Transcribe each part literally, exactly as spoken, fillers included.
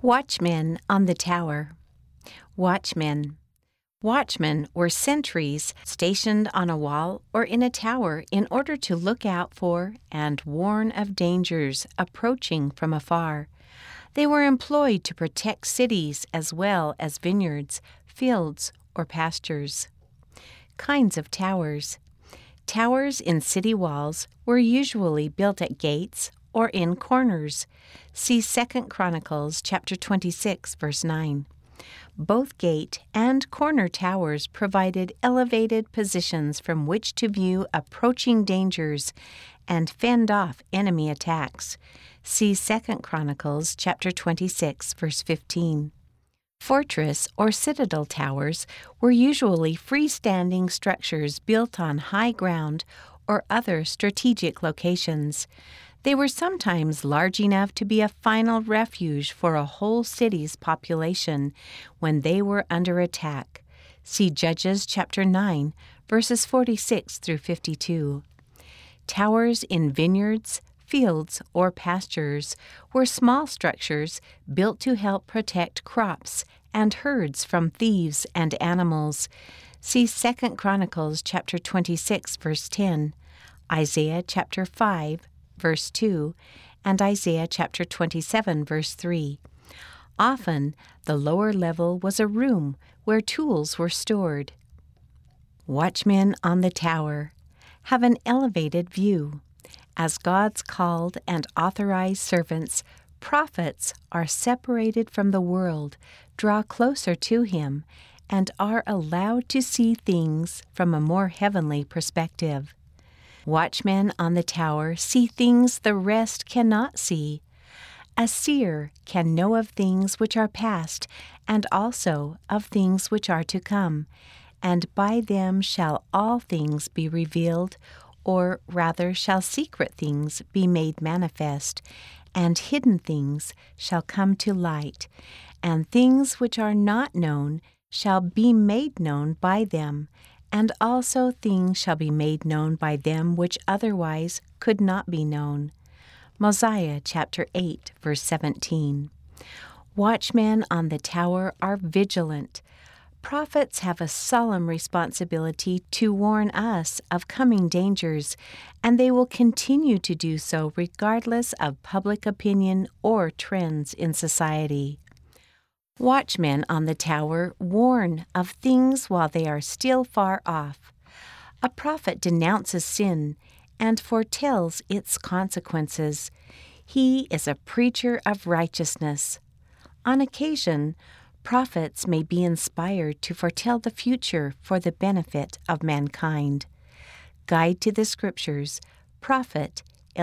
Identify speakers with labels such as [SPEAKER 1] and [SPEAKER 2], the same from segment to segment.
[SPEAKER 1] Watchmen on the tower. Watchmen. Watchmen were sentries stationed on a wall or in a tower in order to look out for and warn of dangers approaching from afar. They were employed to protect cities as well as vineyards, fields, or pastures. Kinds of towers. Towers in city walls were usually built at gates or in corners. See Second Chronicles chapter twenty-six, verse nine. Both gate and corner towers provided elevated positions from which to view approaching dangers and fend off enemy attacks. See Second Chronicles chapter twenty-six, verse fifteen. Fortress or citadel towers were usually freestanding structures built on high ground or other strategic locations. They were sometimes large enough to be a final refuge for a whole city's population when they were under attack. See Judges chapter nine, verses forty-six through fifty-two. Towers in vineyards, fields, or pastures were small structures built to help protect crops and herds from thieves and animals. See Second Chronicles chapter twenty-six, verse ten, Isaiah chapter five, verse two, and Isaiah chapter twenty-seven, verse three. Often, the lower level was a room where tools were stored. Watchmen on the tower have an elevated view. As God's called and authorized servants, prophets are separated from the world, draw closer to Him, and are allowed to see things from a more heavenly perspective. Watchmen on the tower see things the rest cannot see. A seer can know of things which are past, and also of things which are to come, and by them shall all things be revealed, or rather shall secret things be made manifest, and hidden things shall come to light, and things which are not known shall be made known by them, and also things shall be made known by them which otherwise could not be known. Mosiah chapter eight, verse seventeen. Watchmen on the tower are vigilant. Prophets have a solemn responsibility to warn us of coming dangers, and they will continue to do so regardless of public opinion or trends in society. Watchmen on the tower warn of things while they are still far off. A prophet denounces sin and foretells its consequences. He is a preacher of righteousness. On occasion, prophets may be inspired to foretell the future for the benefit of mankind. Guide to the Scriptures, prophet,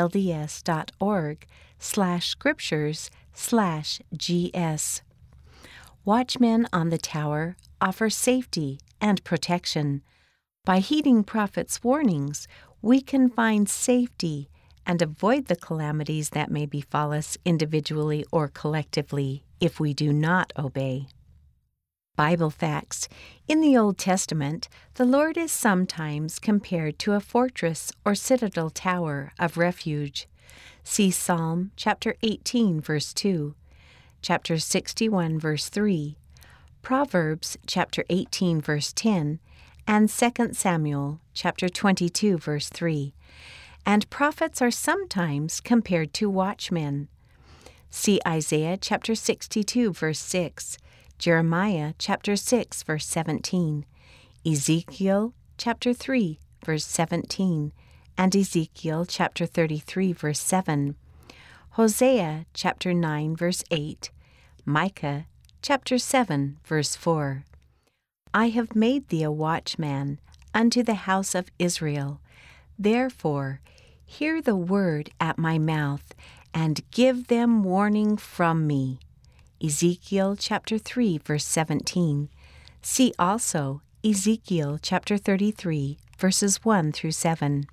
[SPEAKER 1] lds.org slash scriptures slash gs. Watchmen on the tower offer safety and protection. By heeding prophets' warnings, we can find safety and avoid the calamities that may befall us individually or collectively if we do not obey. Bible facts. In the Old Testament, the Lord is sometimes compared to a fortress or citadel tower of refuge. See Psalm chapter eighteen, verse two. Chapter sixty-one, verse three, Proverbs chapter eighteen, verse ten, and Second Samuel chapter twenty-two, verse three. And prophets are sometimes compared to watchmen. See Isaiah chapter sixty-two, verse six, Jeremiah chapter six, verse seventeen, Ezekiel chapter three, verse seventeen, and Ezekiel chapter thirty-three, verse seven. Hosea chapter nine, verse eight, Micah chapter seven, verse four. I have made thee a watchman unto the house of Israel. Therefore, hear the word at my mouth, and give them warning from me. Ezekiel chapter three, verse seventeen. See also Ezekiel chapter thirty-three, verses one through seven.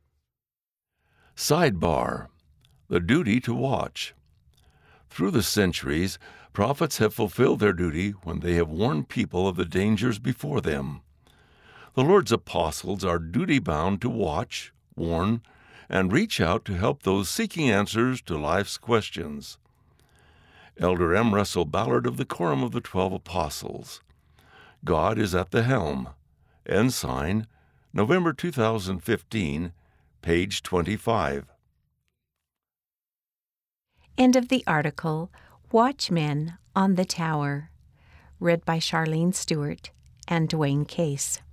[SPEAKER 2] Sidebar: the duty to watch. Through the centuries, prophets have fulfilled their duty when they have warned people of the dangers before them. The Lord's apostles are duty-bound to watch, warn, and reach out to help those seeking answers to life's questions. Elder M. Russell Ballard of the Quorum of the Twelve Apostles. God is at the Helm. Ensign, November two thousand fifteen, page twenty-five.
[SPEAKER 1] End of the article, Watchmen on the Tower, read by Charlene Stewart and Dwayne Case.